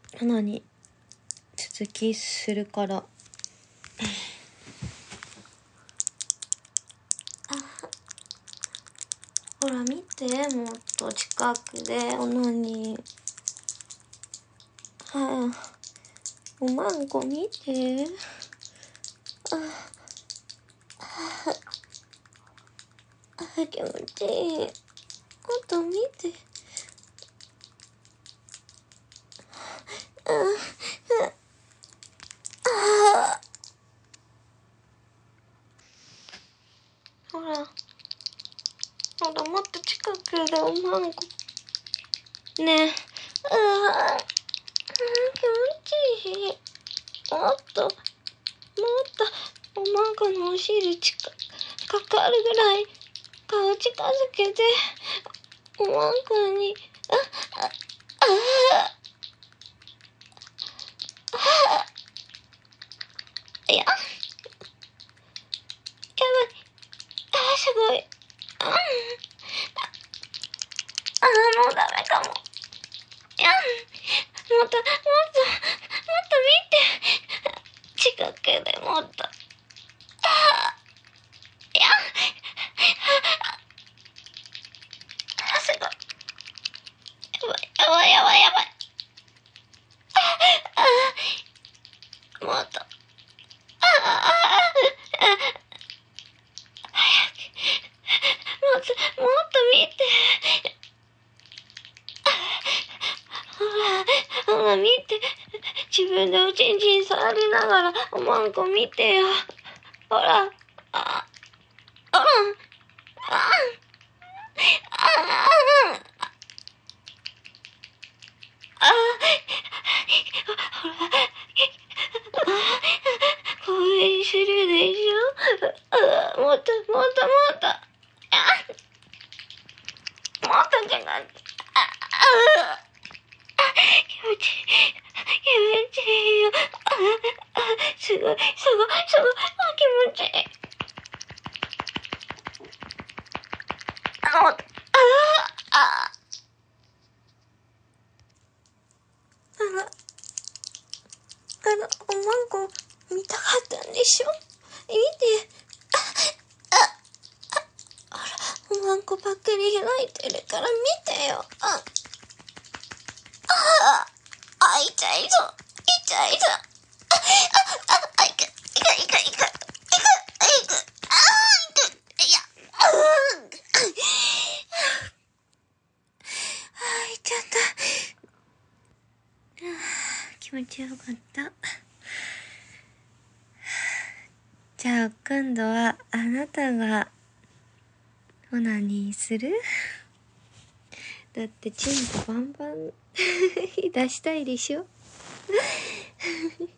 何続きするから。ほら見て、もっと近くでオナニー。おまんこ見て。気持ちいい。もっと見て。ほらもっと近くでおまんこ。ねえ。気持ちいい。もっとおまんこのお尻かかるぐらい顔近づけて、おまんこに。いや、やばい。すごい。もうダメかも。いや、もっと見て。近くでもっと。いや、すごい。やばい。もっと。もっと見て。ほら見て。自分でおちんちん触りながらおまんこ見てよ。ほら。こうするでしょ。もっと。もっとじゃなくて。気持ちいいよ。すごい。気持ちいい。おまんこ見たかったんでしょ。見て。ほら、おまんこばっかり開いてるから見てよ。痛いぞ。気持ちよかった。じゃあ今度はあなたがオナニーする？だってチンコバンバン出したいでしょ。